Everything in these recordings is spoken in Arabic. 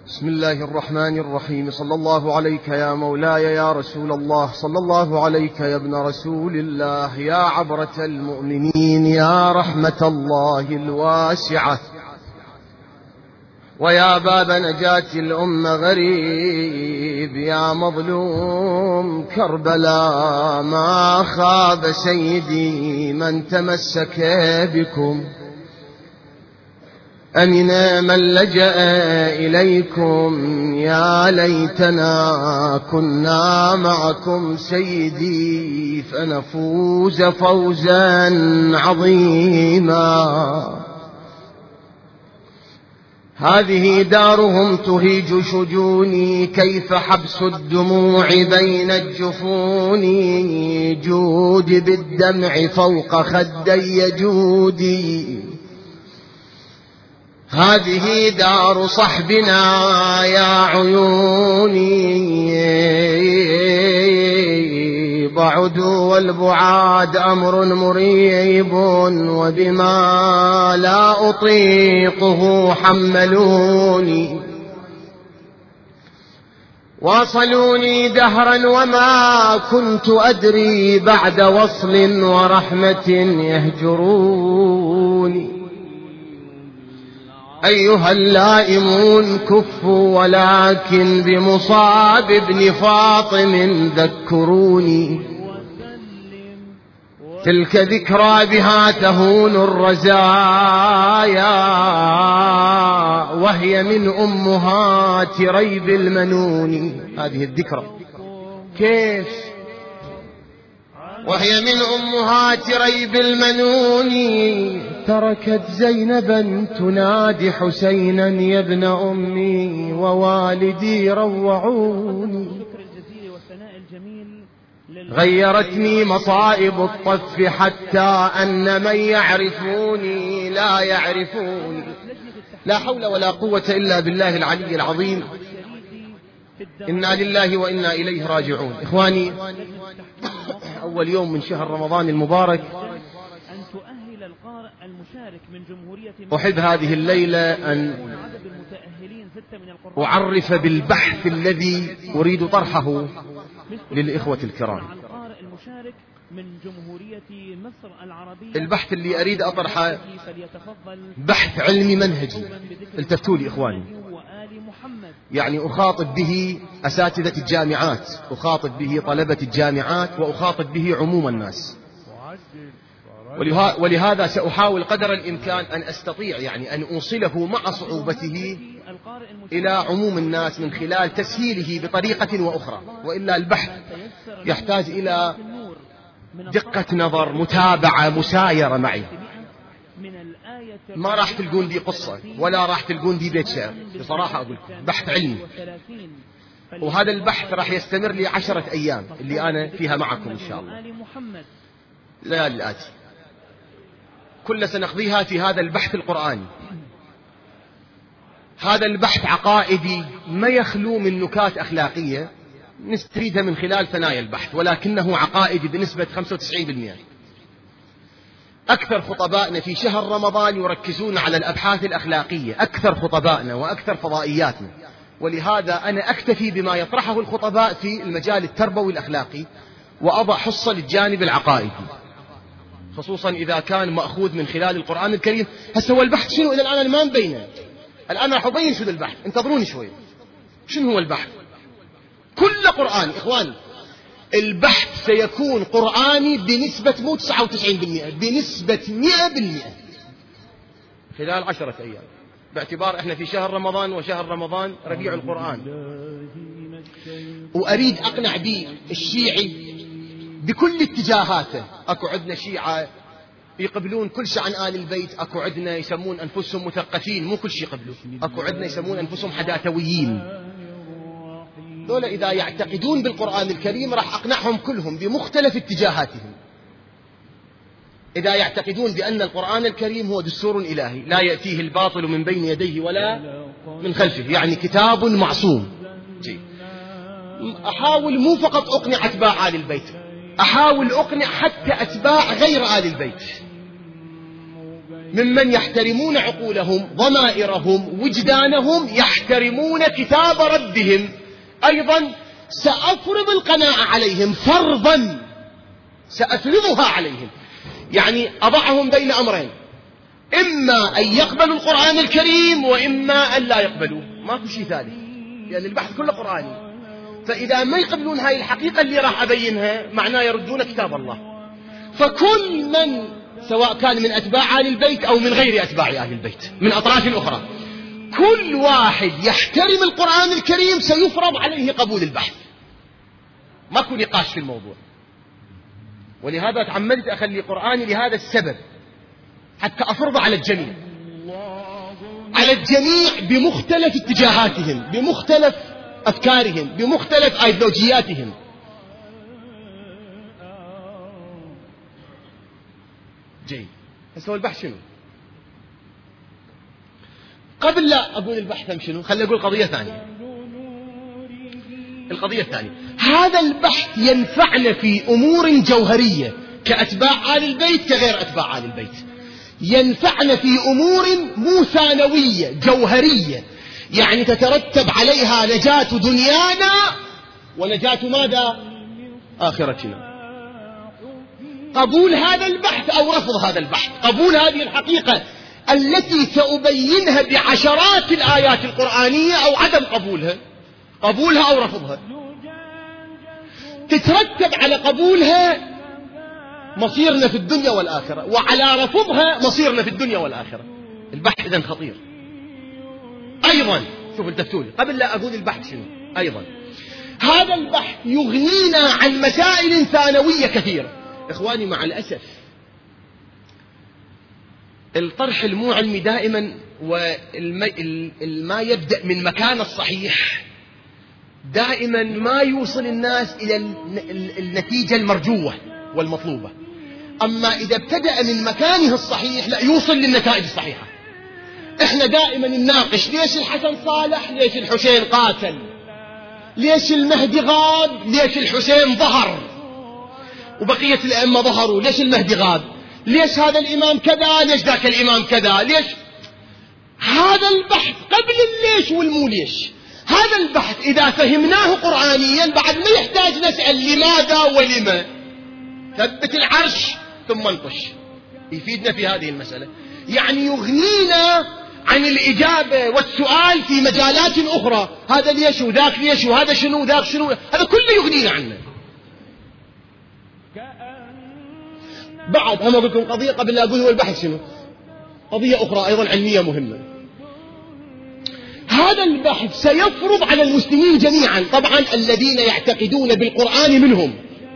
بسم الله الرحمن الرحيم. صلى الله عليك يا مولاي يا رسول الله، صلى الله عليك يا ابن رسول الله، يا عبرة المؤمنين، يا رحمة الله الواسعة، ويا باب نجاة الأمة غريب، يا مظلوم كربلاء ما خاب سيدي من تمسك بكم، أمن من لجأ إليكم، يا ليتنا كنا معكم سيدي فنفوز فوزا عظيما. هذه دارهم تهيج شجوني، كيف حبس الدموع بين الجفون، جود بالدمع فوق خدي جودي. هذه دار صحبنا يا عيوني، بعد والبعاد أمر مريب، وبما لا أطيقه حملوني، واصلوني دهرا وما كنت أدري بعد وصل ورحمة يهجروني. أيها اللائمون كفوا، ولكن بمصاب ابن فاطم ذكروني، تلك ذكرى بها تهون الرزايا، وهي من أمهات ريب المنون. هذه الذكرى كيف؟ وهي من أمهات ريب المنون، تركت زينبا تنادي حسينا يا ابن أمي، ووالدي روعوني. غيرتني مصائب الطف، حتى أن من يعرفوني لا يعرفوني. لا حول ولا قوة إلا بالله العلي العظيم. إنا لله وإنا إليه راجعون. إخواني، أول يوم من شهر رمضان المبارك، أحب هذه الليلة أن أعرف بالبحث الذي أريد طرحه للإخوة الكرام. البحث اللي أريد أطرحه بحث علمي منهجي. التفتوا لي إخواني، يعني أخاطب به أساتذة الجامعات، أخاطب به طلبة الجامعات، وأخاطب به عموم الناس. ولهذا سأحاول قدر الإمكان أن أستطيع يعني أن أوصله مع صعوبته إلى عموم الناس من خلال تسهيله بطريقة وأخرى، وإلا البحث يحتاج إلى دقة نظر، متابعة، مسايرة معي. ما راح تلقون دي قصة ولا راح تلقون دي بيت شعر، بصراحة أقول بحث علمي، وهذا البحث راح يستمر لي 10 أيام اللي أنا فيها معكم إن شاء الله، لا الآتي كل سنقضيها في هذا البحث القرآني. هذا البحث عقائدي ما يخلو من نكات أخلاقية نستفيدها من خلال ثنايا البحث، ولكنه عقائدي بنسبة 95%. أكثر خطبائنا في شهر رمضان يركزون على الأبحاث الأخلاقية، أكثر خطبائنا وأكثر فضائياتنا، ولهذا أنا أكتفي بما يطرحه الخطباء في المجال التربوي الأخلاقي، وأضع حصة للجانب العقائدي، خصوصا إذا كان مأخوذ من خلال القرآن الكريم. هسه هو البحث شنو؟ إلى الآن ما مبينه، الآن راح أبين شنو البحث، انتظروني شوي. شنو هو البحث؟ كل قرآن إخواني، البحث سيكون قرآني بنسبة مو 99%، بنسبة 100% خلال 10 أيام، باعتبار احنا في شهر رمضان، وشهر رمضان ربيع القرآن. وأريد أقنع به الشيعي بكل اتجاهاته. أكو عندنا شيعة يقبلون كل شيء عن آل البيت، أكو عندنا يسمون أنفسهم مثقفين، مو كل شيء يقبلون، أكو عندنا يسمون أنفسهم حداثويين. دولة إذا يعتقدون بالقرآن الكريم راح أقنعهم كلهم بمختلف اتجاهاتهم. إذا يعتقدون بأن القرآن الكريم هو دستور إلهي لا يأتيه الباطل من بين يديه ولا من خلفه، يعني كتاب معصوم. أحاول مو فقط أقنع أتباع آل البيت، أحاول أقنع حتى أتباع غير آل البيت. ممن يحترمون عقولهم، ضمائرهم، وجدانهم، يحترمون كتاب ربهم. أيضا سأفرض القناعة عليهم فرضا، سأفرضها عليهم، يعني أضعهم بين أمرين: إما أن يقبلوا القرآن الكريم وإما أن لا يقبلوا، ماكو شيء ثالث، لأن البحث كله قرآني. فإذا ما يقبلون هاي الحقيقة اللي راح أبينها معناه يردون كتاب الله. فكل من سواء كان من أتباع آل البيت أو من غير أتباع آل البيت من أطراف أخرى، كل واحد يحترم القرآن الكريم سيفرض عليه قبول البحث، ماكو نقاش في الموضوع. ولهذا تعمدت أخلي قرآني لهذا السبب، حتى أفرض على الجميع، على الجميع بمختلف اتجاهاتهم، بمختلف أفكارهم، بمختلف أيديولوجياتهم. جيد. هسه البحث شنو؟ قبل لا أقول البحث شنو، خلي أقول قضية ثانية. القضية الثانية، هذا البحث ينفعنا في أمور جوهرية كأتباع آل البيت كغير أتباع آل البيت، ينفعنا في أمور مو ثانوية جوهرية، يعني تترتب عليها نجاة دنيانا ونجاة ماذا؟ آخرتنا. قبول هذا البحث أو رفض هذا البحث، قبول هذه الحقيقة التي سأبينها بعشرات الآيات القرآنية أو عدم قبولها أو رفضها، تترتب على قبولها مصيرنا في الدنيا والآخرة، وعلى رفضها مصيرنا في الدنيا والآخرة. البحث إذن خطير. أيضا شوفوا الدفتوري قبل لا أقول البحث شنو، أيضا هذا البحث يغنينا عن مسائل ثانوية كثيرة. إخواني مع الأسف الطرح المو علمي دائما وما يبدأ من مكان الصحيح دائما ما يوصل الناس إلى النتيجة المرجوة والمطلوبة، أما إذا ابتدأ من مكانه الصحيح لا يوصل للنتائج الصحيحة. إحنا دائما نناقش ليش الحسن صالح، ليش الحسين قاتل، ليش المهدي غاب، ليش الحسين ظهر وبقية الأئمة ظهروا، ليش المهدي غاب، ليش هذا الإمام كذا، ليش ذاك الإمام كذا، ليش. هذا البحث قبل الليش والمو ليش. هذا البحث إذا فهمناه قرآنيا بعد ما يحتاج نسأل لماذا ولما، ثبت العرش ثم انقش، يفيدنا في هذه المسألة، يعني يغنينا عن الإجابة والسؤال في مجالات أخرى، هذا ليش وذاك ليش وهذا شنو وذاك شنو، هذا كله يغنينا عنه. بعد هم أقول لكم قضية قبل لا أقول هو البحث شنو، قضية أخرى أيضا علمية مهمة. هذا البحث سيفرض على المسلمين جميعا، طبعا الذين يعتقدون بالقرآن منهم،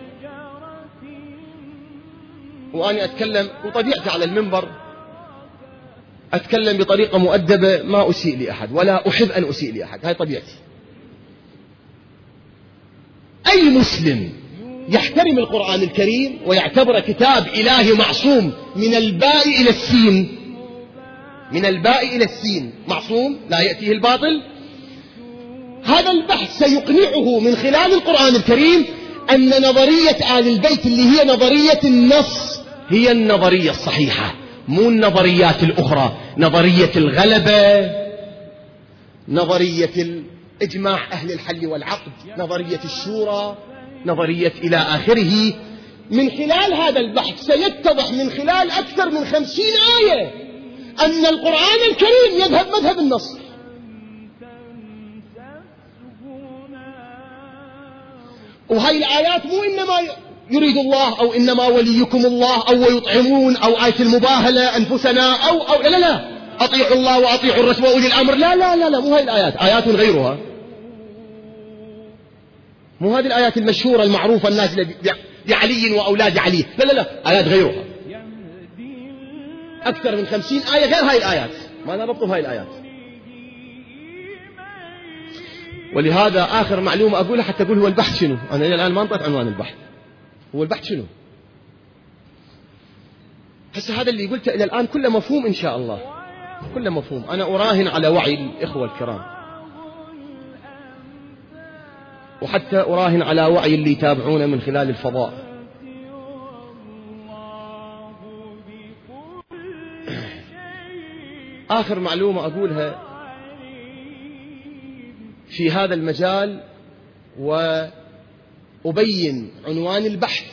وأنا أتكلم وطبيعتي على المنبر أتكلم بطريقة مؤدبة، ما أسيء لأحد ولا أحب أن أسيء لأحد، هاي طبيعتي. أي مسلم يحترم القرآن الكريم ويعتبر كتاب إلهي معصوم من الباء إلى السين، من الباء إلى السين معصوم لا يأتيه الباطل، هذا البحث سيقنعه من خلال القرآن الكريم أن نظرية آل البيت اللي هي نظرية النص هي النظرية الصحيحة، مو النظريات الأخرى، نظرية الغلبة، نظرية إجماع أهل الحل والعقد، نظرية الشورى، نظرية إلى آخره. من خلال هذا البحث سيتضح من خلال أكثر من 50 آية أن القرآن الكريم يذهب مذهب النص، وهي الآيات مو إنما يريد الله أو إنما وليكم الله أو يطعمون أو آية المباهلة أنفسنا أو لا أطيعوا الله وأطيعوا الرسول وأولي الأمر، لا مو هاي الآيات، آيات غيرها، مو هذه الآيات المشهورة المعروفة النازلة بعلي وأولاد علي، لا آيات غيرها، أكثر من 50 آية غير هاي الآيات، ماذا ربط هاي الآيات. ولهذا آخر معلومة أقولها حتى أقول هو البحث شنو، أنا إلى الآن ما انطيت عنوان البحث، هو البحث شنو. هسه هذا اللي قلته إلى الآن كله مفهوم إن شاء الله، كله مفهوم. أنا أراهن على وعي الإخوة الكرام، وحتى أراهن على وعي اللي يتابعونه من خلال الفضاء. آخر معلومة أقولها في هذا المجال وأبين عنوان البحث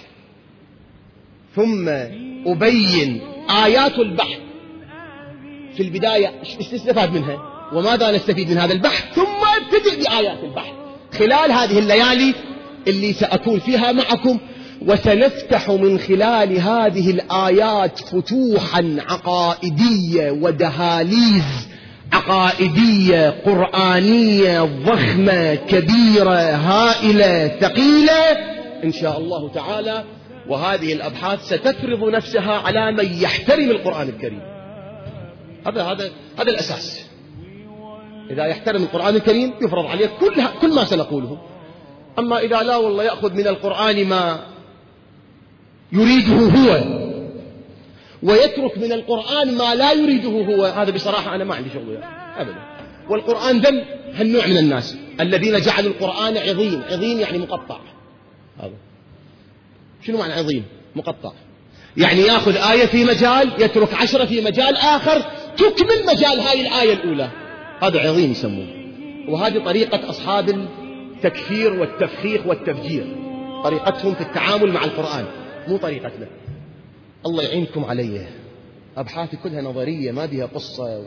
ثم أبين آيات البحث في البداية إيش نستفاد منها وماذا نستفيد من هذا البحث، ثم أبتدئ بآيات البحث خلال هذه الليالي اللي سأكون فيها معكم. وسنفتح من خلال هذه الآيات فتوحا عقائدية ودهاليز عقائدية قرآنية ضخمة كبيرة هائلة ثقيلة إن شاء الله تعالى. وهذه الأبحاث ستفرض نفسها على من يحترم القرآن الكريم. هذا الأساس. إذا يحترم القرآن الكريم يفرض عليه كل ما سنقوله. أما إذا لا والله يأخذ من القرآن ما يريده هو ويترك من القرآن ما لا يريده هو، هذا بصراحة أنا ما عندي شغل أبدا. والقرآن ذم هالنوع من الناس الذين جعلوا القرآن عظيم. عظيم يعني مقطع. هذا شنو معنى عظيم؟ مقطع، يعني يأخذ آية في مجال يترك 10 في مجال آخر تكمل مجال هاي الآية الأولى. هذا عظيم يسموه. وهذه طريقة أصحاب التكفير والتفخيخ والتفجير، طريقتهم في التعامل مع القرآن، مو طريقتنا. الله يعينكم علي. أبحاثي كلها نظرية ما بها قصة،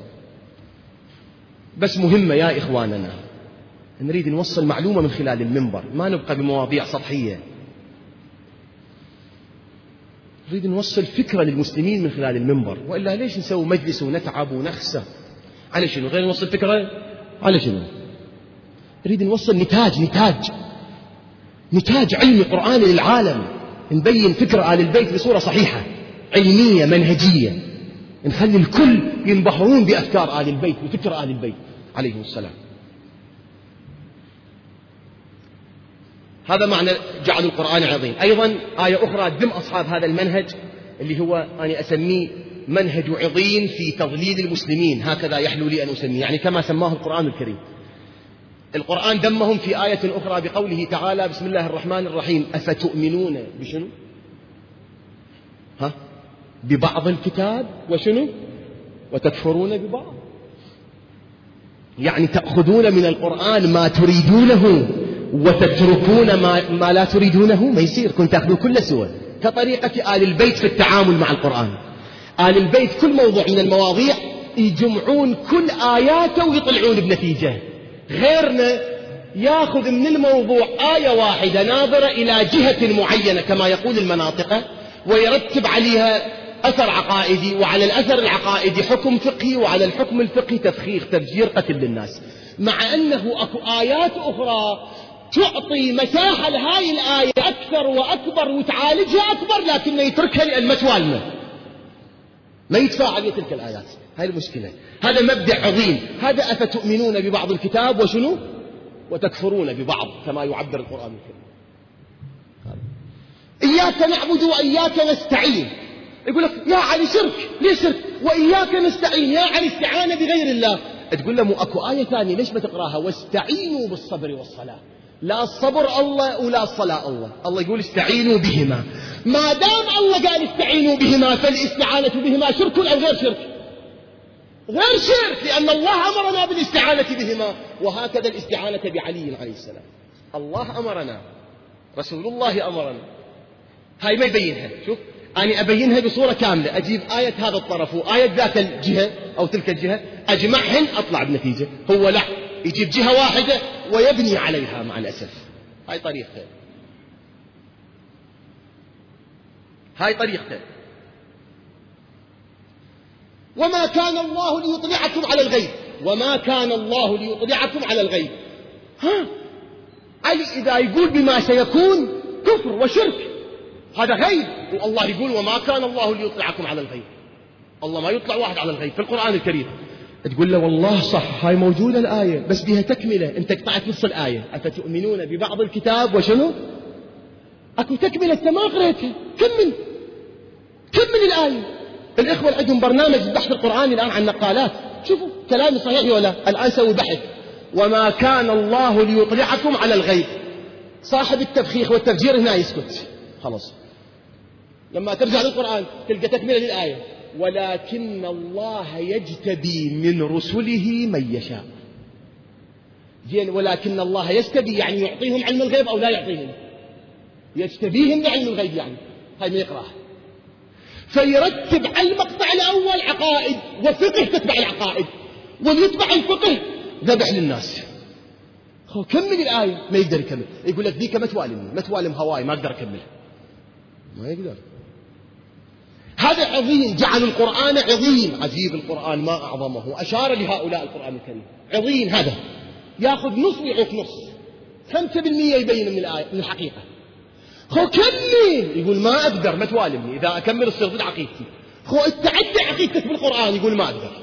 بس مهمة يا إخواننا. نريد نوصل معلومة من خلال المنبر، ما نبقى بمواضيع سطحية. نريد نوصل فكرة للمسلمين من خلال المنبر، وإلا ليش نسوي مجلس ونتعب ونخسر؟ على شنو؟ غير نوصل فكرة على شنو؟ نريد نوصل نتاج علمي قرآني للعالم، نبين فكرة آل البيت بصورة صحيحة علمية منهجية، نخلي الكل ينبهرون بأفكار آل البيت وفكر آل البيت عليهم السلام. هذا معنى جعل القرآن عظيم. أيضا آية أخرى تذم أصحاب هذا المنهج اللي هو أنا أسميه منهج عظيم في تضليل المسلمين، هكذا يحلو لي أن أسميه، يعني كما سماه القرآن الكريم. القرآن ذمهم في آية أخرى بقوله تعالى: بسم الله الرحمن الرحيم: أفتؤمنون بشنو؟ ببعض الكتاب وشنو؟ وتكفرون ببعض. يعني تأخذون من القرآن ما تريدونه وتتركون ما لا تريدونه. ما يصير، كنت تأخذوا كل سوى، كطريقة آل البيت في التعامل مع القرآن. آل البيت كل موضوع من المواضيع يجمعون كل آياته ويطلعون بنتيجة. غيرنا ياخذ من الموضوع آية واحدة ناظرة إلى جهة معينة كما يقول المناطق، ويرتب عليها أثر عقائدي، وعلى الأثر العقائدي حكم فقهي، وعلى الحكم الفقهي تفخيخ تفجير قتل للناس. مع أنه أكو آيات أخرى تعطي مساحة لهاي الآية أكثر وأكبر وتعالجها أكبر، لكن يتركها لأن ما توالمه، ما يتفاعل مع تلك الآيات. هاي المشكلة. هذا مبدأ عظيم. هذا أفتؤمنون ببعض الكتاب وشنو؟ وتكفرون ببعض، كما يعبر القرآن الكريم. إياك نعبد وإياك نستعين. يقول لك يا علي شرك، ليه شرك؟ وإياك نستعين، يا علي استعانة بغير الله. تقول له مو أكو آية ثانية ليش ما تقراها؟ واستعينوا بالصبر والصلاة. لا الصبر الله ولا الصلاة الله. الله يقول استعينوا بهما. ما دام الله قال استعينوا بهما فالاستعانة بهما شرك أو غير شرك؟ غير شرك، لأن الله أمرنا بالاستعانة بهما. وهكذا الاستعانة بعلي عليه السلام. الله أمرنا، رسول الله أمرنا. هاي ما يبينها. شوف، أنا أبينها بصورة كاملة، أجيب آية هذا الطرف وآية ذات الجهة أو تلك الجهة، أجمعهن أطلع بنتيجة. هو لا، يجيب جهة واحدة ويبني عليها مع الأسف. هاي طريقته. وما كان الله ليطلعكم على الغيب. وما كان الله ليطلعكم على الغيب. علي إذا يقول بما سيكون كفر وشرك، هذا غيب. والله يقول وما كان الله ليطلعكم على الغيب. الله ما يطلع واحد على الغيب في القرآن الكريم. تقول له والله صح، هاي موجودة الآية بس بها تكملة، انت قطعت نص الآية. أفتؤمنون ببعض الكتاب وشنو؟ أكو تكملة انت ما قريتها، كمل الآية. الإخوة اللي عندهم برنامج البحث القرآني الآن عن نقالات، شوفوا كلامي صحيح ولا؟ الآن سووا بحث. وما كان الله ليطلعكم على الغيب. صاحب التفخيخ والتفجير هنا يسكت خلاص. لما ترجع للقرآن تلقى تكملة للآية. ولكن الله يجتبي من رسله من يشاء. ولكن الله يجتبي يعني يعطيهم علم الغيب أو لا يعطيهم؟ يجتبيهم بعلم الغيب، يعني هاي ما يقرأها. فيرتب على المقطع الأول عقائد وفقه تتبع العقائد، ويتبع الفقه ذبح للناس. هو كمل الآية ما يقدر يكمل، يقول لك ذيك ما توالم هواي ما أقدر أكملها، ما يقدر. هذا عظيم، جعل القرآن عظيم، عجيب القرآن ما أعظمه، أشار لهؤلاء القرآن الكريم عظيم. هذا يأخذ نص ويعطيك نص، 5% يبين من الآية من الحقيقة. هو كمل، يقول ما أقدر، ما توالمني، إذا أكمل الصير ضد عقيدتي. هو اتعدى عقيدتك بالقرآن، يقول ما أقدر.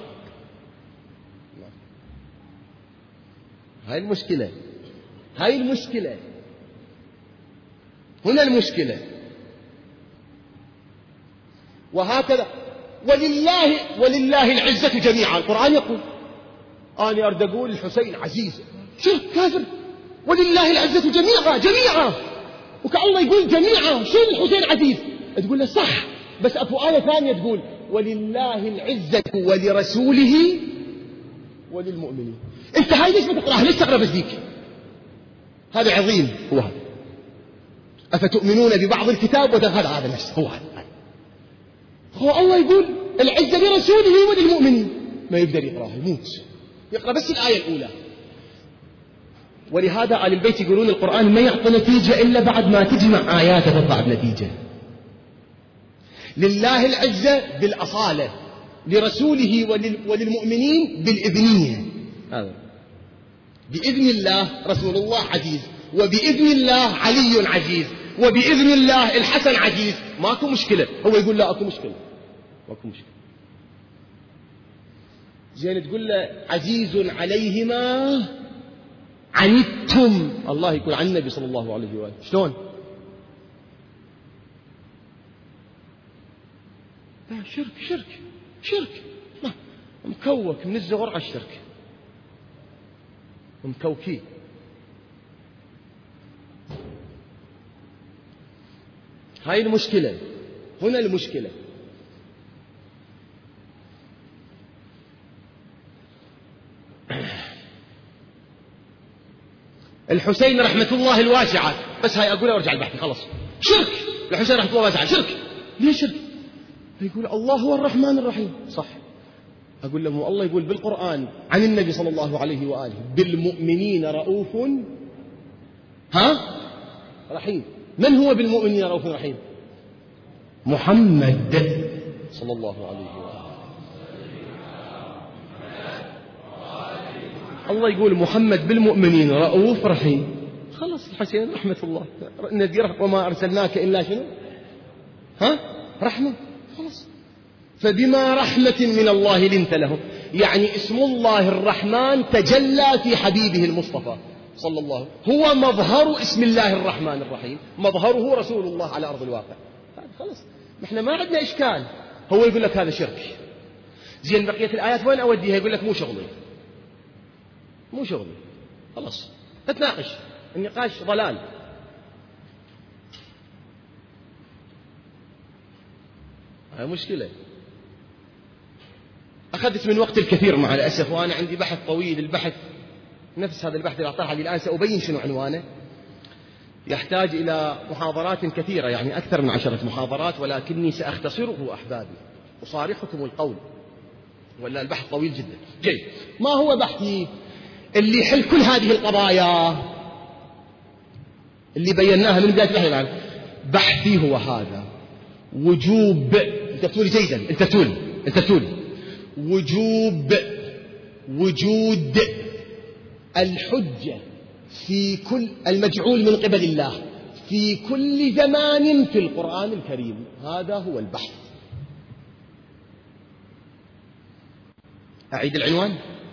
هاي المشكلة، هاي المشكلة، هنا المشكلة. وهكذا ولله العزة جميعا. القرآن يقول أنا أريد أقول الحسين عزيز، شو كافر؟ ولله العزة جميعا وكالله يقول جميعا، شو الحسين عزيز؟ تقول له صح، بس أكو آية ثانية تقول ولله العزة ولرسوله وللمؤمنين. انت هاي ليش ما تقرأها؟ ليش تقرأ بس ذيك؟ هذا عظيم. هو هذا أفتؤمنون ببعض الكتاب هذا نفسه. هو الله يقول العزة لرسوله وللمؤمنين، ما يقدر يقرأها، يموت يقرأ بس الآية الأولى. ولهذا آل البيت يقولون القرآن ما يعطي نتيجة إلا بعد ما تجمع آياته تطلع بنتيجة. لله العزة بالأصالة، لرسوله وللمؤمنين بالإذنية. بإذن الله رسول الله عزيز، وبإذن الله علي عزيز، وبإذن الله الحسن عزيز. ماكو مشكلة. هو يقول لا أكو مشكلة، ماكو مشكلة. زين تقول له عزيز عليهما عنتم، الله يقول عن النبي صلى الله عليه وآله شلون؟ شرك مكوك من الزغر على الشرك، مكوكي. هاي المشكلة، هنا المشكلة. الحسين رحمة الله الواسعة، بس هاي أقولها وارجع البحث خلاص. شرك، الحسين رحمة الله الواسعة شرك. ليه شرك؟ يقول الله هو الرحمن الرحيم، صح. أقول لهم الله يقول بالقرآن عن النبي صلى الله عليه وآله بالمؤمنين رؤوف رحيم. من هو بالمؤمنين رؤوف رحيم؟ محمد صلى الله عليه وآله. الله يقول محمد بالمؤمنين رؤوف رحيم، خلاص الحسين رحمة الله نذير وما أرسلناك إلا شنو؟ رحمة، خلاص. فبما رحمة من الله لنت لهم، يعني اسم الله الرحمن تجلى في حبيبه المصطفى صلى الله عليه وسلم. هو مظهر اسم الله الرحمن الرحيم، مظهره رسول الله على أرض الواقع. خلاص نحن ما عندنا إشكال. هو يقول لك هذا شرك. زين بقية الآيات وين أوديها؟ يقول لك مو شغلي، خلاص تتناقش، النقاش ضلال. هاي مشكلة. أخذت من وقت الكثير مع الأسف، وأنا عندي بحث طويل. البحث نفس هذا البحث اللي أعطاه لي الآن سأبين شنو عنوانه، يحتاج إلى محاضرات كثيرة، يعني أكثر من 10 محاضرات، ولكني سأختصره أحبابي، أصارحكم القول، ولا البحث طويل جدا. جيد، ما هو بحثي اللي يحل كل هذه القضايا اللي بيناها من بداية البحث الآن؟ بحثي هو هذا: وجوب، انت بتقولي جيدا، انت بتقولي وجود الحجة في كل المجعول من قبل الله في كل زمان في القرآن الكريم. هذا هو البحث. أعيد العنوان: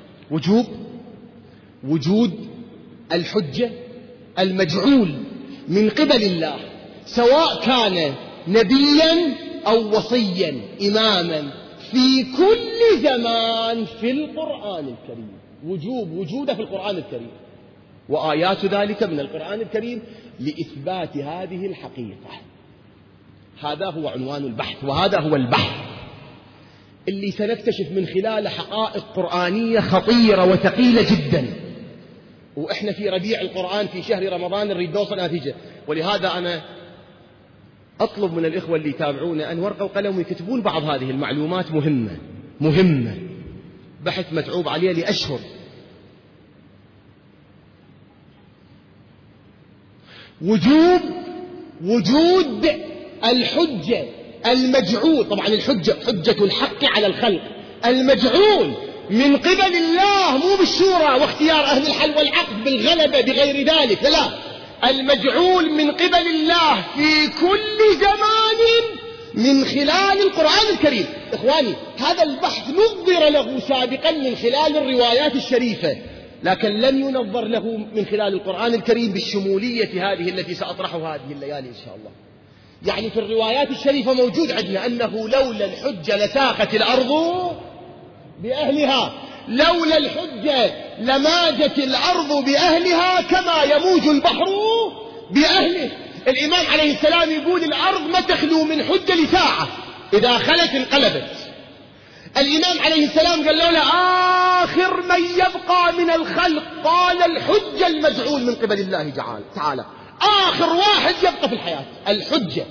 وجود الحجة المجعول من قبل الله، سواء كان نبيا أو وصيا إماما، في كل زمان في القرآن الكريم. وجوده في القرآن الكريم، وآيات ذلك من القرآن الكريم لإثبات هذه الحقيقة. هذا هو عنوان البحث، وهذا هو البحث. اللي سنكتشف من خلاله حقائق قرآنية خطيرة وثقيلة جدا. وإحنا في ربيع القرآن في شهر رمضان نريد نوصل نتيجة. ولهذا أنا أطلب من الإخوة اللي يتابعونا أن ورقة وقلم ويكتبون بعض هذه المعلومات مهمة بحث متعوب عليه لأشهر. وجود الحجة المجعول، طبعا الحجة حجة الحق على الخلق، المجعول من قبل الله، مو بالشورى واختيار أهل الحل والعقد بالغلبة بغير ذلك، لا، المجعول من قبل الله في كل زمان من خلال القرآن الكريم. إخواني، هذا البحث نظر له سابقا من خلال الروايات الشريفة، لكن لم ينظر له من خلال القرآن الكريم بالشمولية هذه التي سأطرحها هذه الليالي إن شاء الله. يعني في الروايات الشريفة موجود عندنا أنه لولا الحجة لساقت الأرض بأهلها، لولا الحجة لماجت الأرض بأهلها كما يموج البحر بأهله. الإمام عليه السلام يقول الأرض ما تخلو من حجة لساعة، إذا خلت انقلبت. الإمام عليه السلام قال لولا آخر من يبقى من الخلق، قال الحجة المجعول من قبل الله تعالى، آخر واحد يبقى في الحياة الحجة،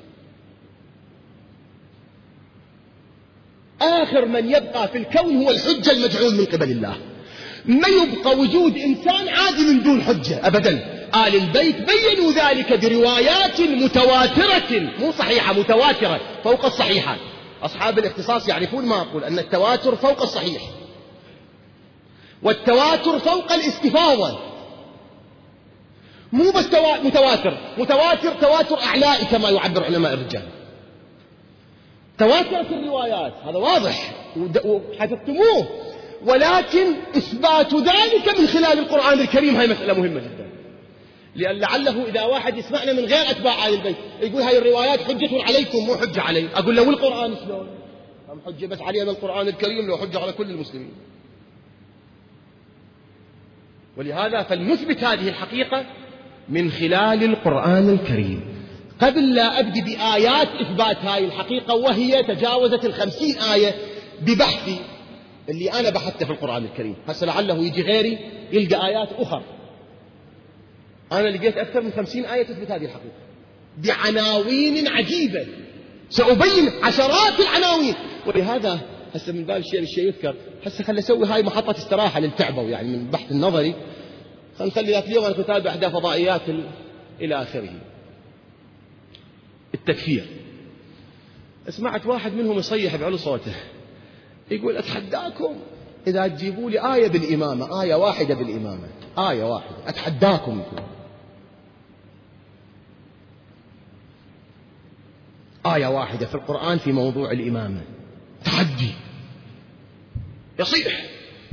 آخر من يبقى في الكون هو الحجة المجعول من قبل الله. ما يبقى وجود إنسان عادي من دون حجة أبدا. آل البيت بيّنوا ذلك بروايات متواترة، مو صحيحة، متواترة فوق الصحيحة. أصحاب الاختصاص يعرفون ما أقول، أن التواتر فوق الصحيح، والتواتر فوق الاستفاضة. مو بس متواتر تواتر أعلائي كما يعبر علماء الرجال. تواترت الروايات، هذا واضح وحفظتموه، ولكن إثبات ذلك من خلال القرآن الكريم هاي مسألة مهمة جدا. لأن لعله إذا واحد يسمعنا من غير أتباع آل البيت يقول هاي الروايات حجة عليكم مو حجة علي، أقول له والقرآن شلون؟ هم حجة بس علينا القرآن الكريم، لو حجة على كل المسلمين. ولهذا فلنثبت هذه الحقيقة من خلال القرآن الكريم. قبل لا أبدي بآيات إثبات هذه الحقيقة، وهي تجاوزت 50 آية ببحثي اللي أنا بحثته في القرآن الكريم. هسه لعله يجي غيري يلقى آيات أخرى، أنا لقيت أكثر من 50 آية تثبت هذه الحقيقة بعناوين عجيبة، سأبين عشرات العناوين. ولهذا هسه من باب الشيء يذكر، هسه خلي أسوي هاي محطة استراحة للتعبة يعني من البحث النظري، خلينا نخلي ذاك اليوم أنا كنت أتابع إحدى فضائيات إلى آخره. التكفير، سمعت واحد منهم يصيح بعلو صوته يقول أتحداكم إذا تجيبوا لي آية بالإمامة، آية واحدة بالإمامة، آية واحدة أتحداكم، آية واحدة في القرآن في موضوع الإمامة، تحدي يصيح.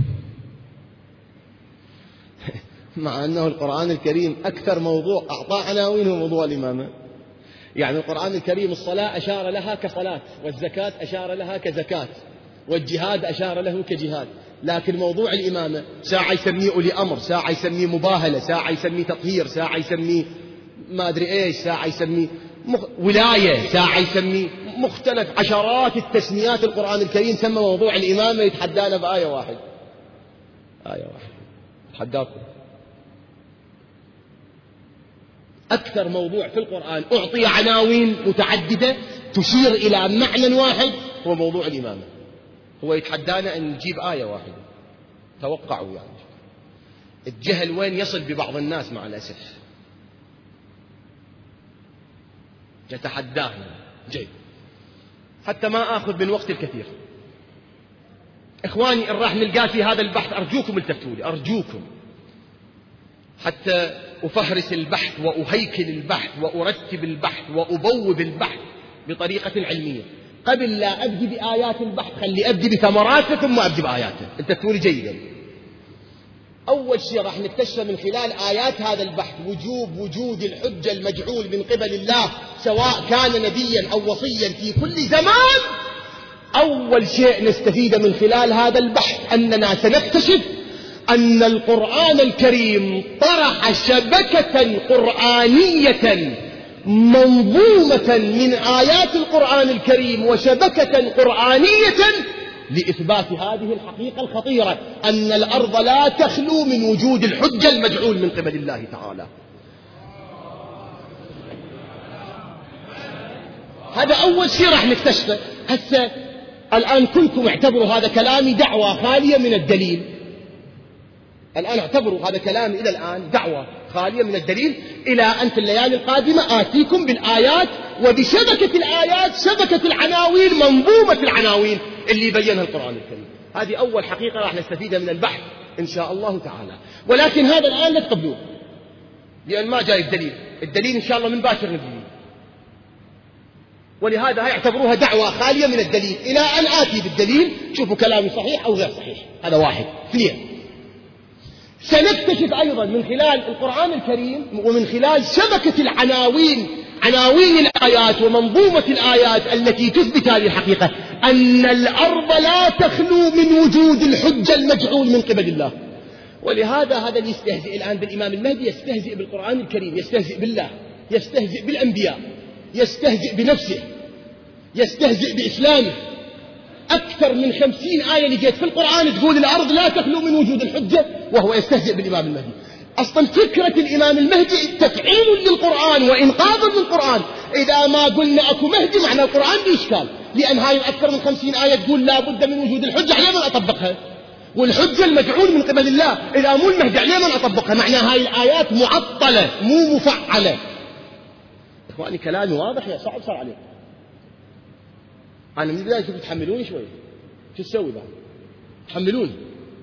مع أنه القرآن الكريم أكثر موضوع أعطى عناوين هو موضوع الإمامة. يعني القرآن الكريم الصلاة أشار لها كصلاة، والزكاة أشار لها كزكاة، والجهاد أشار له كجهاد، لكن موضوع الإمامة ساعة يسميه أولي أمر، ساعة يسميه مباهلة، ساعة يسميه تطهير، ساعة يسميه ما أدري إيش، ساعة يسميه ولاية، ساعة يسميه مختلف عشرات التسميات. القرآن الكريم سمى موضوع الإمامة يتحدانا بآية واحدة، آية واحدة تحداكم. أكثر موضوع في القرآن أعطي عناوين متعددة تشير إلى معنى واحد هو موضوع الإمامة. هو يتحدانا أن نجيب آية واحدة. توقعوا يعني الجهل وين يصل ببعض الناس مع الأسف. يتحدانا جيد حتى ما آخذ من وقت الكثير. إخواني إن راح نلقى في هذا البحث أرجوكم التفتوا لي، أرجوكم، حتى أفهرس البحث وأهيكل البحث وأرتب البحث وأبوب البحث بطريقة علمية. قبل لا أبدي بآيات البحث خلي أبدي بثمراته ثم أبدي بآياته. التفتوا لي جيدا. أول شيء راح نكتشف من خلال آيات هذا البحث وجود الحجة المجعول من قبل الله، سواء كان نبيا أو وصيا في كل زمان. أول شيء نستفيد من خلال هذا البحث أننا سنكتشف أن القرآن الكريم طرح شبكة قرآنية منظومة من آيات القرآن الكريم وشبكة قرآنية لإثبات هذه الحقيقة الخطيرة أن الأرض لا تخلو من وجود الحجة المجعول من قبل الله تعالى. هذا أول شيء راح نكتشفه. هسه الآن كلكم اعتبروا هذا كلامي دعوة خالية من الدليل. الآن اعتبروا هذا كلامي إلى الآن دعوة خالية من الدليل، إلى أن في الليالي القادمة آتيكم بالآيات وبشبكة الآيات، شبكة العناوين، منظومة العناوين اللي بينها القرآن الكريم. هذه أول حقيقة راح نستفيدها من البحث إن شاء الله تعالى. ولكن هذا الآن لا تقبلوه، لأن ما جاي الدليل. الدليل إن شاء الله من باكر نبدأ، ولهذا يعتبروها دعوة خالية من الدليل إلى أن آتي بالدليل. شوفوا كلامي صحيح أو غير صحيح. هذا واحد. اثنين، سنكتشف أيضا من خلال القرآن الكريم ومن خلال شبكة العناوين، عناوين الآيات ومنظومة الآيات التي تثبت هذه الحقيقة، أن الأرض لا تخلو من وجود الحجة المجعول من قبل الله. ولهذا هذا اللي يستهزئ الآن بالإمام المهدي يستهزئ بالقرآن الكريم، يستهزئ بالله، يستهزئ بالأنبياء، يستهزئ بنفسه، يستهزئ بإسلامه. أكثر من 50 آية اللي جت في القرآن تقول الأرض لا تخلو من وجود الحجة، وهو يستهزئ بالإمام المهدي. أصلا فكرة الإمام المهدي تفعيل للقرآن وإنقاذ للقرآن. إذا ما قلنا أكو مهدي معنى القرآن بإشكال، لأن هاي أكثر من 50 آية تقول لا بد من وجود الحجة، على من أطبقها؟ والحجة المجعول من قبل الله إذا مو المهدي على من أطبقها؟ معنى هاي الآيات معطلة مو مفعلة. إخواني كلامي واضح يا صعب صار عليكم. أنا من البداية شوفوا تحملوني شوي، شو تسوي بعد؟ تحملوني.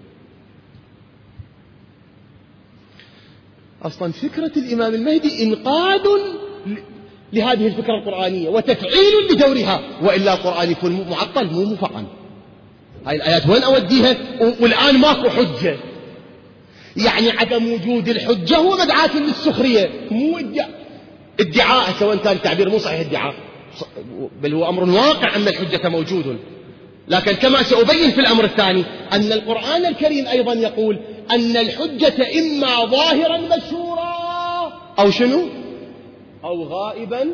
أصلا فكرة الإمام المهدي إنقاذ لهذه الفكرة القرآنية وتفعيل لدورها، وإلا القرآن يكون معطل مو مفعل. هاي الآيات وين أوديها؟ والآن ماكو حجة. يعني عدم وجود الحجة هو مدعاة للسخرية، مو ادعاء، سواء كان التعبير مو صحيح ادعاء، بل هو أمر واقع أن الحجة موجود. لكن كما سأبين في الأمر الثاني أن القرآن الكريم أيضا يقول أن الحجة إما ظاهرا مشهورا أو شنو؟ أو غائبا.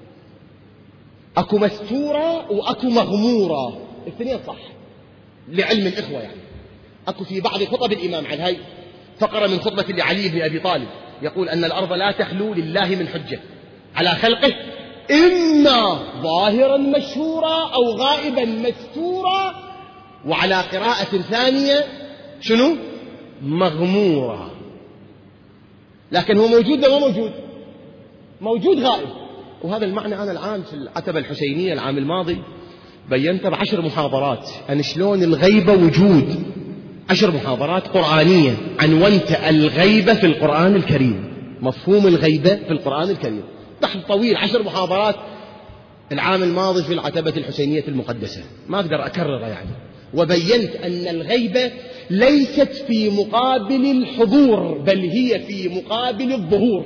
أكو مستورا وأكو مغمورا، الاثنين صح لعلم الإخوة. يعني أكو في بعض خطب الإمام عن هاي فقرة من خطبة لعلي بن أبي طالب يقول أن الأرض لا تخلو لله من حجة على خلقه، إما ظاهرا مشهورا أو غائبا مستورا، وعلى قراءة ثانية شنو؟ مغمورا. لكن هو موجود ولا موجود؟ موجود غائب. وهذا المعنى أنا الآن في العتبة الحسينية العام الماضي بينت ب10 محاضرات أن شلون الغيبة وجود. 10 محاضرات قرآنية عنونت الغيبة في القرآن الكريم، مفهوم الغيبة في القرآن الكريم، بحث طويل 10 محاضرات العام الماضي في العتبة الحسينية المقدسة، ما أقدر أكرره يعني. وبينت أن الغيبة ليست في مقابل الحضور، بل هي في مقابل الظهور.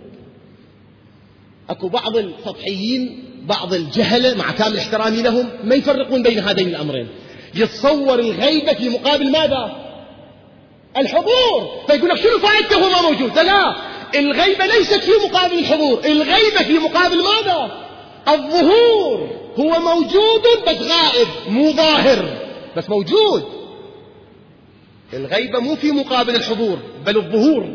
أكو بعض السطحيين، بعض الجهلة مع كامل احترامي لهم، ما يفرقون بين هذين الأمرين. يتصور الغيبة في مقابل ماذا؟ الحضور، فيقول لك شنو فائدته هو ما موجود؟ لا، الغيبة ليست في مقابل الحضور، الغيبة في مقابل ماذا؟ الظهور. هو موجود بس غائب، مو ظاهر بس موجود. الغيبة مو في مقابل الحضور بل الظهور.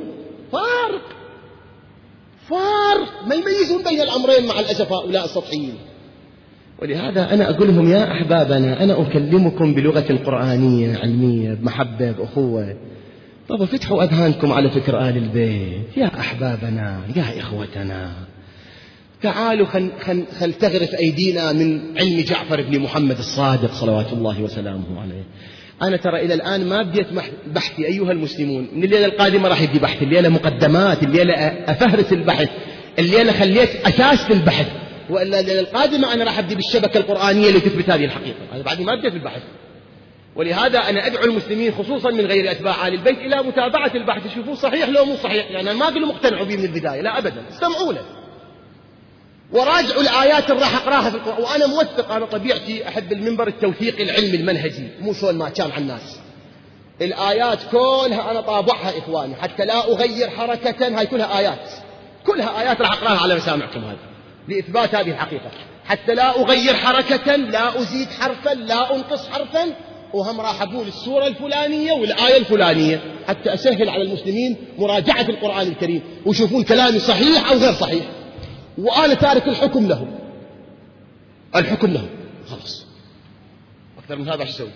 فارق ما يميزون بين الأمرين مع الأسف هؤلاء السطحيين. ولهذا أنا أقول لهم يا أحبابنا، أنا أكلمكم بلغة القرآنية علمية بمحبة بأخوة. طب فتحوا أذهانكم على فكر آل البيت يا أحبابنا يا إخوتنا. تعالوا خل تغرف أيدينا من علم جعفر بن محمد الصادق صلوات الله وسلامه عليه. أنا ترى إلى الآن ما بديت بحثي أيها المسلمون. من الليلة القادمة راح يبدي بحث، الليلة مقدمات، الليلة أفهرس البحث، الليلة خليت أساس للبحث، وإلا الليلة القادمة أنا راح أبدي بالشبكة القرآنية اللي تثبت هذه الحقيقة. أنا بعد ما بديت بالبحث. ولهذا أنا أدعو المسلمين خصوصا من غير أتباع آل البيت إلى متابعة البحث، يشوفوه صحيح لو مو صحيح. يعني أنا ما أقول مقتنعوا به من البداية، لا أبدا، استمعوا له وراجعوا الآيات اللي راح أقراها في القرآن. وأنا موثق، أنا طبيعتي أحب المنبر التوثيق العلمي المنهجي، مو شلون ما كان على الناس. الآيات كلها أنا طابعها إخواني حتى لا أغير حركة، هاي كلها آيات، كلها آيات راح أقراها على مسامعكم هذه. لإثبات هذه الحقيقة، حتى لا أغير حركة، لا أزيد حرفا، لا أنقص حرفا، وهم راح أقول السورة الفلانية والآية الفلانية حتى أسهل على المسلمين مراجعة القرآن الكريم ويشوفون كلامي صحيح أو غير صحيح، وأنا تارك الحكم لهم. الحكم لهم خلاص، أكثر من هذا ايش أسوي؟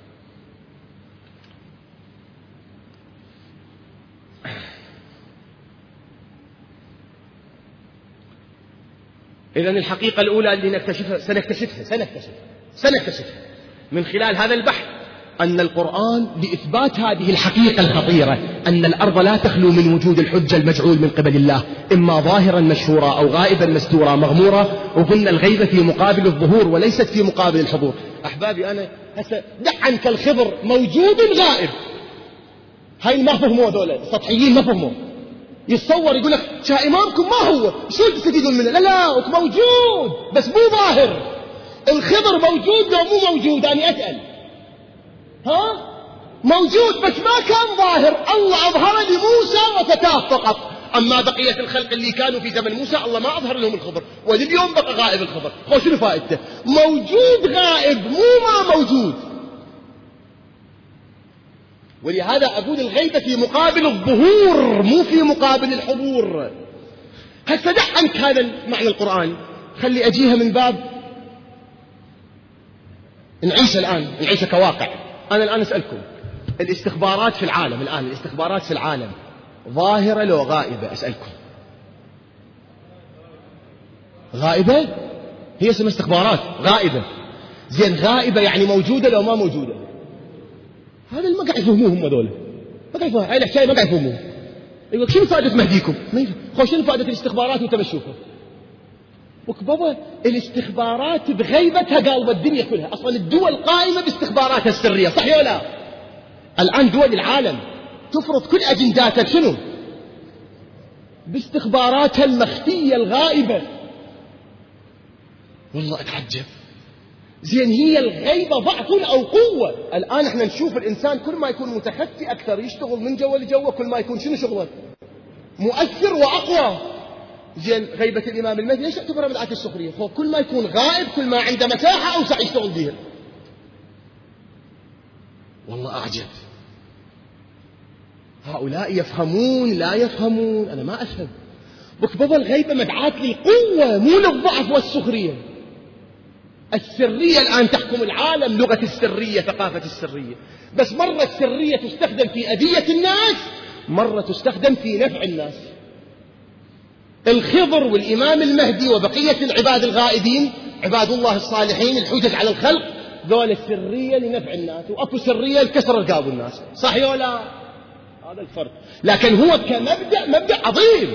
إذن الحقيقة الأولى اللي نكتشفها سنكتشفها من خلال هذا البحث أن القرآن لإثبات هذه الحقيقة الخطيرة أن الأرض لا تخلو من وجود الحجة المجعول من قبل الله، إما ظاهرا مشهورا أو غائبا مستورا مغمورا، وقلنا الغيبة في مقابل الظهور وليست في مقابل الحضور. أحبابي أنا هسه دع عنك الخضر موجود غائب، هاي ما فهموا دولة السطحيين، ما فهموا. يتصور يقول لك شا إمامكم ما هو، شو تستفيدون منه؟ لا موجود بس مو ظاهر. الخضر موجود لو مو موجود؟ أنا أسأل. موجود بس ما كان ظاهر، الله أظهر لموسى وفتاه فقط. أما بقية الخلق اللي كانوا في زمن موسى الله ما أظهر لهم الخضر، ولليوم بقى غائب الخضر. شنو فائدته؟ موجود غائب مو ما موجود. ولهذا أقول الغيبة في مقابل الظهور مو في مقابل الحضور. هسه دع عنك هذا المعنى القرآني، خلي أجيها من باب نعيش كواقع. أنا الآن أسألكم، الاستخبارات في العالم الآن، الاستخبارات في العالم ظاهرة لو غائبة؟ أسألكم. غائبة؟ هي اسمها استخبارات غائبة. زين غائبة يعني موجودة لو ما موجودة؟ هذا اللي ما قاعد يفهموه هم دول، ما قاعد يفهموه هاي الحكاية، ما قاعد يفهموه. يقول شنو فائدة مهديكم؟ شنو فائدة الاستخبارات وانت بتشوفها؟ بابا الاستخبارات بغيبتها قالوا الدنيا كلها، أصلا الدول قائمة باستخباراتها السرية، صح ولا لا؟ الآن دول العالم تفرض كل أجنداتها شنو؟ باستخباراتها المخفية الغائبة. والله أتعجب. زين هي الغيبة ضعف أو قوة؟ الآن احنا نشوف الإنسان كل ما يكون متخفي أكثر، يشتغل من جوا لجوا، كل ما يكون شنو شغله؟ مؤثر وأقوى. زين غيبة الإمام المهدي ليش تعتبرها من آيات السخرية؟ هو كل ما يكون غائب كل ما عنده مساحة أوسع يشتغل بها. والله أعجب. هؤلاء يفهمون لا يفهمون؟ أنا ما أفهم. بابا الغيبة مدعاة للقوة مو للضعف والسخرية. السرية الآن تحكم العالم، لغة السرية، ثقافة السرية. بس مرة السرية تستخدم في أذية الناس، مرة تستخدم في نفع الناس. الخضر والإمام المهدي وبقية العباد الغائبين عباد الله الصالحين الحجج على الخلق، ذول السرية لنفع الناس، وأكو سرية لكسر رقاب الناس، صح ولا؟ هذا الفرق. لكن هو كمبدأ مبدأ عظيم.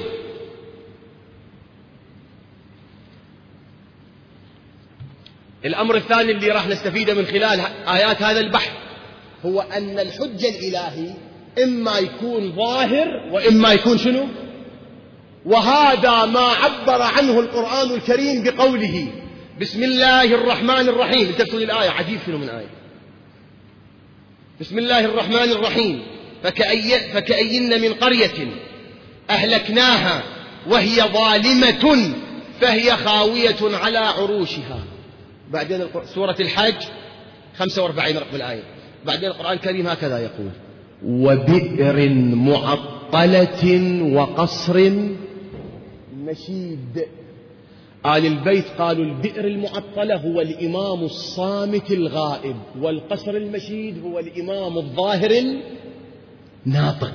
الأمر الثاني اللي راح نستفيده من خلال آيات هذا البحث هو أن الحجة الإلهي إما يكون ظاهر وإما يكون شنو؟ وهذا ما عبر عنه القرآن الكريم بقوله بسم الله الرحمن الرحيم. انتبهوا للآية، عجيب شنو من آية. بسم الله الرحمن الرحيم فكأين من قرية أهلكناها وهي ظالمة فهي خاوية على عروشها. بعدين سورة الحج 45 رقم الآية. بعدين القرآن الكريم هكذا يقول وبئر معطلة وقصر مشيد. آل البيت قالوا البئر المعطلة هو الإمام الصامت الغائب، والقصر المشيد هو الإمام الظاهر الناطق.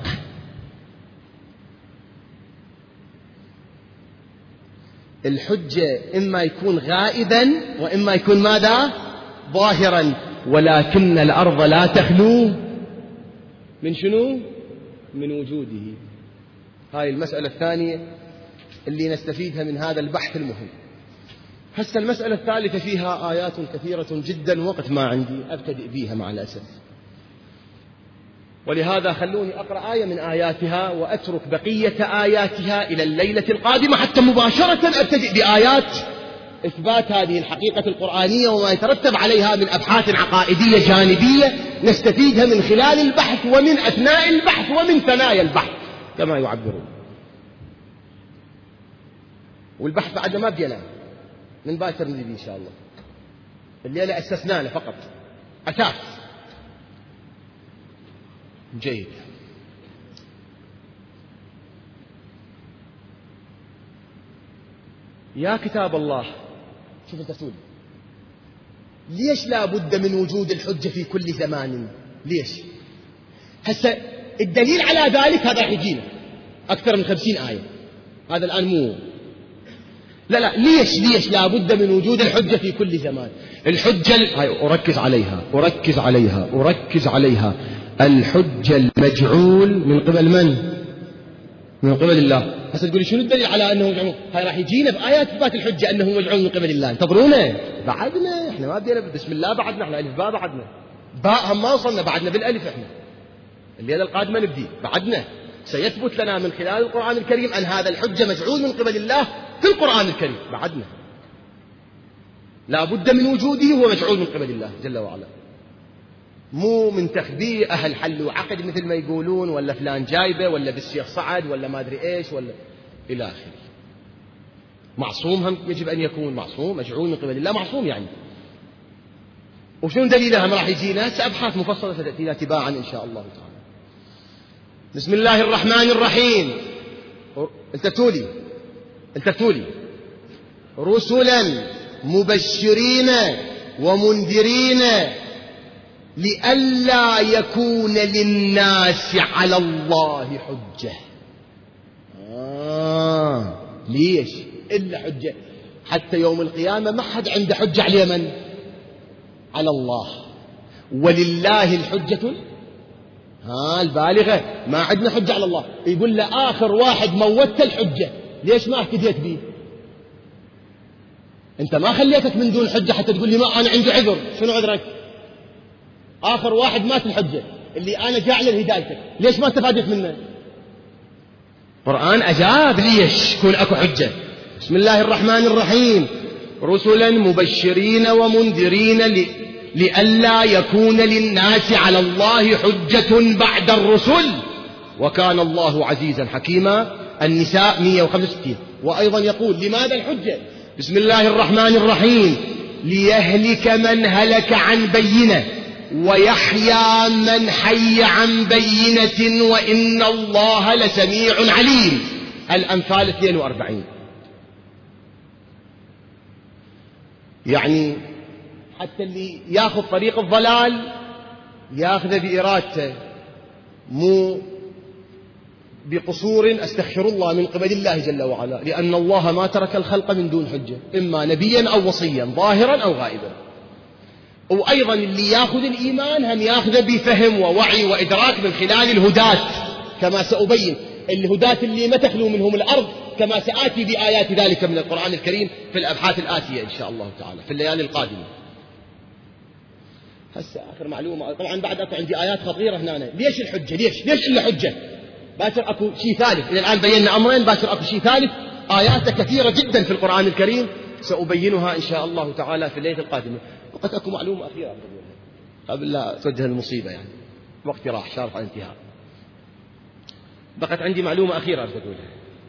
الحجة إما يكون غائبا وإما يكون ماذا؟ ظاهرا. ولكن الأرض لا تخلو من شنو؟ من وجوده. هاي المسألة الثانية اللي نستفيدها من هذا البحث المهم. هسه المسألة الثالثة فيها آيات كثيرة جدا، وقت ما عندي أبتدئ بيها مع الأسف، ولهذا خلوني أقرأ آية من آياتها وأترك بقية آياتها إلى الليلة القادمة حتى مباشرة أبتدئ بآيات إثبات هذه الحقيقة القرآنية وما يترتب عليها من أبحاث عقائدية جانبية نستفيدها من خلال البحث ومن أثناء البحث ومن ثنايا البحث كما يعبرون. والبحث بعدنا ما بدينا من باكر نبي إن شاء الله، الليلة أسسناه فقط أساس. جيد. يا كتاب الله، شوف أنت تقول ليش لا بد من وجود الحجة في كل زمان؟ ليش؟ هسه الدليل على ذلك هذا راح يجينا أكثر من 50 آية، هذا الآن مو لا ليش لا بد من وجود الحجة في كل زمان؟ الحجة أركز عليها الحجة المجعول من قبل من؟ من قبل الله. هسه تقولي شنو الدليل على أنه مجعول؟ هاي راح يجينا بآيات إثبات الحجة أنه مجعول من قبل الله. انتظرونا بعدنا، إحنا ما بدينا بسم الله بعدنا، إحنا ألف باء بعدنا، باء هم ما وصلنا بعدنا بالألف. إحنا الليلة القادمة نبدي بعدنا، سيثبت لنا من خلال القرآن الكريم أن هذا الحجة مجعول من قبل الله في القرآن الكريم. بعدنا لا بد من وجوده، هو مجعول من قبل الله جل وعلا، مو من تخبيه أهل حل وعقد مثل ما يقولون، ولا فلان جايبه، ولا بالشيخ صعد، ولا ما أدري إيش، ولا إلى آخره. معصوم هم يجب أن يكون معصوم، مجعول من قبل الله معصوم يعني. وشنو دليلها؟ ما راح يجينا سأبحاث مفصلة ستأتينا تباعا إن شاء الله تعالى. بسم الله الرحمن الرحيم. التفتولي رسلا مبشرين ومنذرين لئلا يكون للناس على الله حجة. ليش إلا حجة؟ حتى يوم القيامة ما حد عنده حجة على من؟ على الله. ولله الحجة البالغة، ما عندنا حجة على الله. يقول له آخر واحد موت الحجة، ليش ما اهتديت به؟ أنت ما خليتك من دون حجة حتى تقول لي ما أنا عندي عذر. شنو عذرك؟ آخر واحد مات الحجة اللي أنا جاعل لهدايتك، ليش ما استفادت منه؟ القرآن أجاب ليش يكون أكو حجة. بسم الله الرحمن الرحيم. رسلا مبشرين ومنذرين لئلا يكون للناس على الله حجة بعد الرسل وكان الله عزيزا حكيما. النساء 165. وأيضا يقول لماذا الحجة؟ بسم الله الرحمن الرحيم. ليهلك من هلك عن بينة ويحيى من حي عن بينة وإن الله لسميع عليم. الأنفال 42. يعني حتى اللي ياخذ طريق الضلال ياخذه بإرادته، مو بقصور استغفر الله من قبل الله جل وعلا، لأن الله ما ترك الخلق من دون حجة، إما نبيا أو وصيا ظاهرا أو غائبا. وأيضا اللي ياخذ الإيمان هم ياخذه بفهم ووعي وإدراك من خلال الهداة، كما سأبين الهداة اللي ما تخلو منهم الأرض، كما سآتي بآيات ذلك من القرآن الكريم في الأبحاث الآتية إن شاء الله تعالى في الليالي القادمة. هسه آخر معلومة، طبعا بعد أكو عندي آيات خطيرة هنا. ليش الحجة؟ ليش إلا حجة؟ باكر أكو شيء ثالث. إلى الآن بينا أمرين، باكر أكو شيء ثالث. آيات كثيرة جدا في القرآن الكريم سأبينها إن شاء الله تعالى في الليلة القادمة. وقد أكو معلومة أخيرة قبل لا توجه المصيبة، يعني وقت راح شارف على انتهاء. بقت عندي معلومة أخيرة أقولها.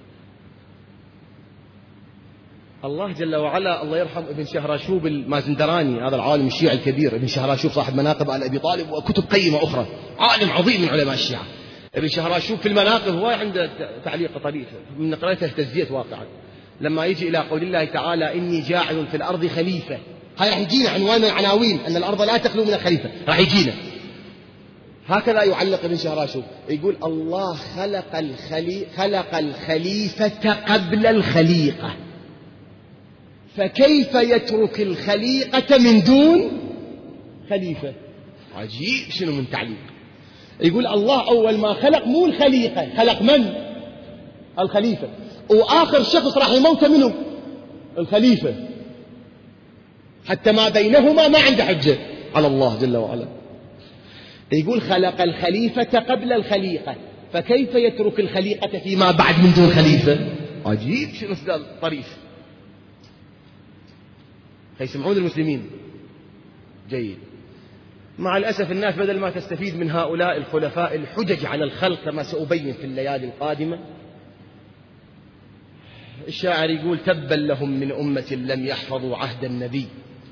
الله جل وعلا الله يرحم ابن شهراشوب المازندراني، هذا العالم الشيعي الكبير، ابن شهراشوب صاحب مناقب على أبي طالب وكتب قيمة أخرى، عالم عظيم من علماء الشيعة. ابن شهراشوب في المناقب هو عنده تعليق طريف من نقرأته اهتزيت واقعا، لما يجي إلى قول الله تعالى إني جاعل في الأرض خليفة. هاي راح يجينا عنوان من العناوين أن الأرض لا تخلو من الخليفة، راح يجينا. هكذا يعلق ابن شهراشوب، يقول الله خلق الخليفة قبل الخليقة، فكيف يترك الخليقة من دون خليفة؟ عجيب شنو من تعليق. يقول الله أول ما خلق مو الخليقة، خلق من؟ الخليفة، وآخر شخص راح يموت منه الخليفة، حتى ما بينهما ما عنده حجة على الله جل وعلا. يقول خلق الخليفة قبل الخليقة، فكيف يترك الخليقة فيما بعد من دون خليفة؟ عجيب شنو استدلال طريف. يسمعون المسلمين جيد. مع الأسف الناس بدل ما تستفيد من هؤلاء الخلفاء الحجج على الخلق كما سأبين في الليالي القادمة، الشاعر يقول تبا لهم من أمة لم يحفظوا عهد النبي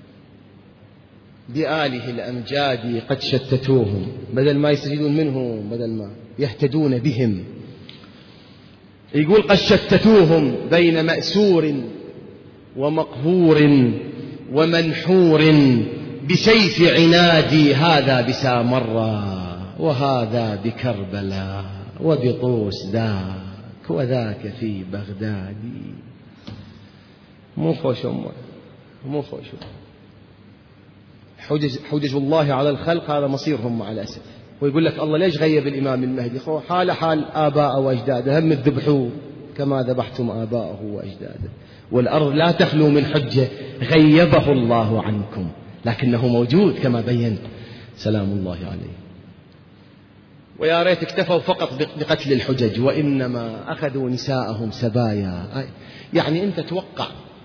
بآله الأمجاد قد شتتوهم، بدل ما يستفيدون منه بدل ما يهتدون بهم. يقول قد شتتوهم بين مأسور ومقهور ومنحور بسيف عنادي، هذا بسامرة وهذا بكربلاء وبطوس ذاك وذاك في بغداد. مو خوش أمه، مو خوش. حجج الله على الخلق هذا مصيرهم مع الأسف. ويقول لك الله ليش غيب الإمام المهدي؟ حال حال آباءه وأجداده، هم تذبحوه كما ذبحتم آباءه وأجداده. والأرض لا تخلو من حجة غيبه الله عنكم، لكنه موجود كما بين سلام الله عليه. ويا ريت اكتفوا فقط بقتل الحجج، وإنما أخذوا نساءهم سبايا. يعني أنت توقع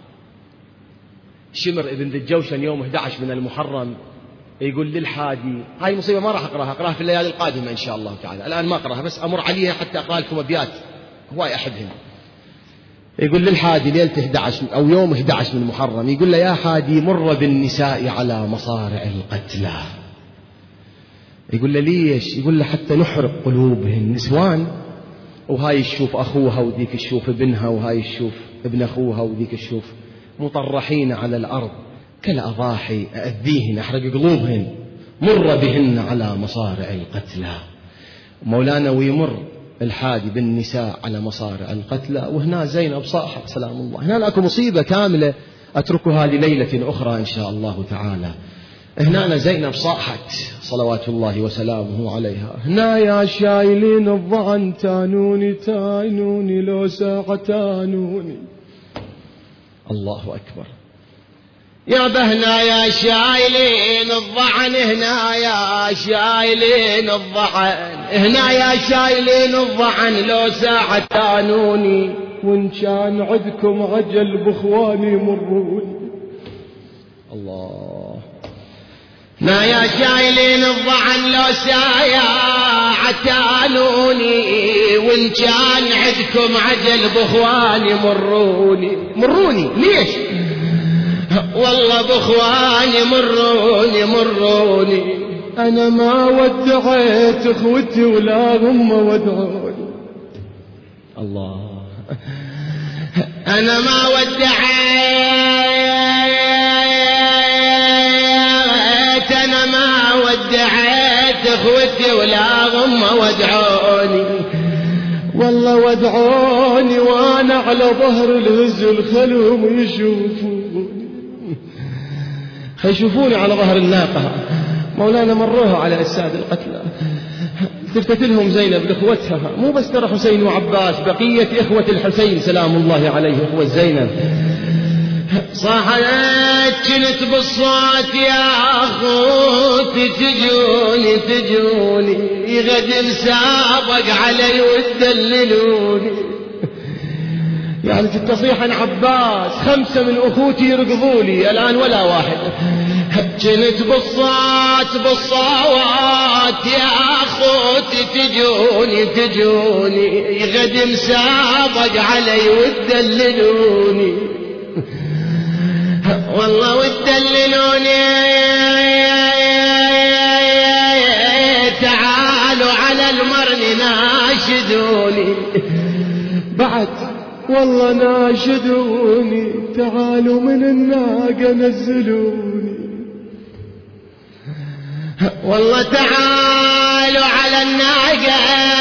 شمر ابن ذي الجوشن يوم 11 من المحرم يقول للحادي، هاي مصيبة ما راح أقراها في الليالي القادمة إن شاء الله تعالى، الآن ما أقراها بس أمر عليها حتى أقرأ لكم أبيات هواي أحبهم. يقول للحادي ليلة 11 أو يوم 11 من المحرم، يقول له يا حادي مر بالنساء على مصارع القتلى. يقول له ليش؟ يقول له حتى نحرق قلوبهم، نسوان وهاي الشوف أخوها وديك الشوف ابنها وهاي الشوف ابن أخوها وديك الشوف مطرحين على الأرض كالأضاحي، أذيهن أحرق قلوبهن، مر بهن على مصارع القتلى. مولانا ويمر الحادي بالنساء على مصارع القتلى، وهنا زينب صاحت سلام الله. هنا لكم مصيبة كاملة أتركها لليلة أخرى إن شاء الله تعالى. هنا زينب صاحت صلوات الله وسلامه عليها. هنا يا شايلين الضعن تانوني تانوني لو ساعة تانوني. الله أكبر. يا بهنا يا شايلين الضعن، هنا يا شايلين الضعن، هنا يا شايلين الضعن لو ساعة تانوني، وإن كان عدكم عجل بإخواني مروني. الله. هنا يا شايلين الضعن لو ساعة تانوني، وإن كان عدكم عجل بإخواني مروني. مروني ليش؟ والله بإخواني مروني مروني. أنا ما ودعيت إخوتي ولا هم ودعوني. الله. أنا ما ودعيت إخوتي ولا هم ودعوني. والله ودعوني وأنا على ظهر الهزل خلهم يشوفوني على ظهر الناقة. مولانا مروها على أجساد القتلى، تفتت لهم زينب لإخوتها، مو بس ترى حسين وعباس، بقية إخوة الحسين سلام الله عليه إخوة زينب. صاحت كنت بالصوت يا أخوتي تجوني تجوني، غد مسابق علي وتدللوني. يعني في التصيح عن عباس 5 من أخوتي يرقضوا لي الآن ولا واحد. كنت بالصوت يا أخوتي تجوني تجوني، غد مسابق علي وتدللوني. والله وتدللوني، تعالوا على المرن ناشدوني. بعد والله ناشدوني، تعالوا من الناقة نزلوني. والله تعالوا على الناقة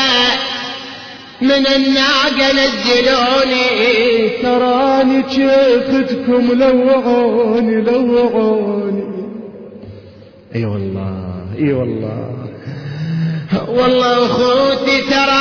من الناقة نزلوني. تراني شيختكم لوعوني لوعوني. اي والله اي والله. والله أخوتي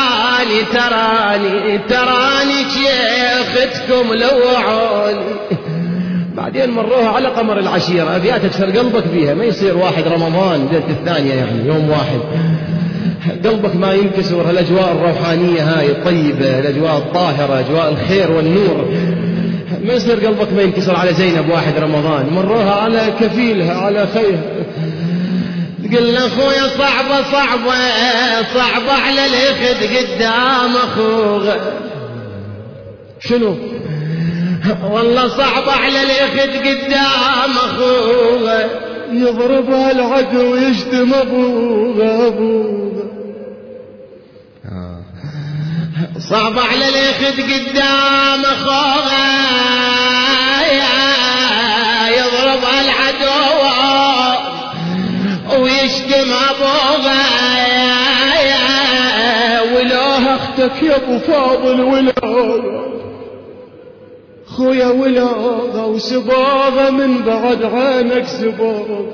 تراني شيختكم لوعوني. بعدين مروها على قمر العشيرة، أبيات تكسر قلبك بيها، ما يصير واحد رمضان ليلة الثانية يعني يوم واحد قلبك ما ينكسر. الأجواء الروحانية هاي الطيبة، الأجواء الطاهرة، أجواء الخير والنور، ما يصير قلبك ما ينكسر على زينب واحد رمضان. مروها على كفيلها على خيها. قل أخويا صعبة على الأخذ قدام أخوه. شنو والله صعب على الأخت قدام أخوه يضربها العدو ويشتم أبوه. صعب على الأخت قدام أخوه يضربها العدو ويشتم أبوه. ولا أختك يا أبو فاضل ولا خويا ولاغة وسباغة من بعد عينك سباغة.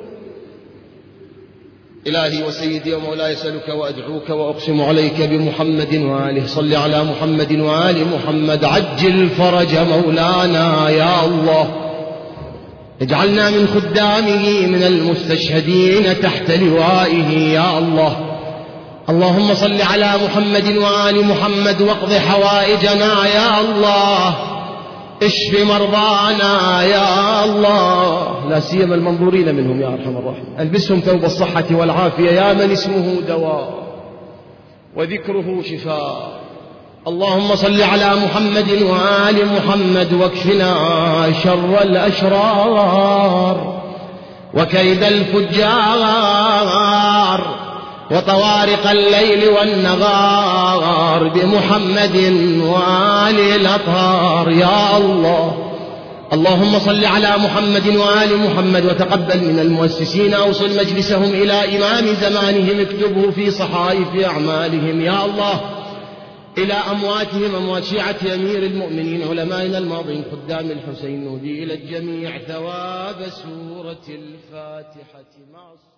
إلهي وسيدي ومولاي أسألك وأدعوك وأقسم عليك بمحمد وآله صل على محمد وآل محمد عجل فرج مولانا يا الله. اجعلنا من خدامه من المستشهدين تحت لوائه يا الله. اللهم صل على محمد وآل محمد واقض حوائجنا يا الله. اشف مرضانا يا الله، لا سيما المنظورين منهم يا أرحم الراحمين. البسهم ثوب الصحة والعافية يا من اسمه دواء وذكره شفاء. اللهم صل على محمد وآل محمد واكفنا شر الأشرار وكيد الفجار وطوارق الليل والنهار بمحمد وآل الأطهار يا الله. اللهم صل على محمد وآل محمد وتقبل من المؤسسين أوصل مجلسهم إلى إمام زمانهم اكتبه في صحائف أعمالهم يا الله. إلى أمواتهم أموات شيعة أمير المؤمنين علمائنا الماضين خدام الحسين نهدي إلى الجميع ثواب سورة الفاتحة مع